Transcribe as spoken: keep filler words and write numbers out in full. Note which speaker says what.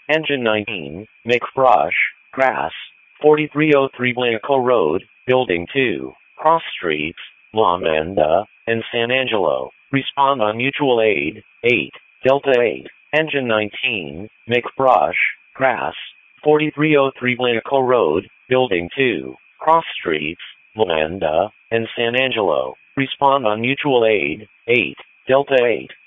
Speaker 1: Engine nineteen, McBrush, Grass, forty-three oh three Blanco Road, Building two, Cross Streets, La Menda, and San Angelo. Respond on mutual aid, eight, Delta eight. Engine nineteen, McBrush, Grass, forty-three oh three Blanco Road, Building two, Cross Streets, La Menda, and San Angelo. Respond on mutual aid, eight, Delta eight.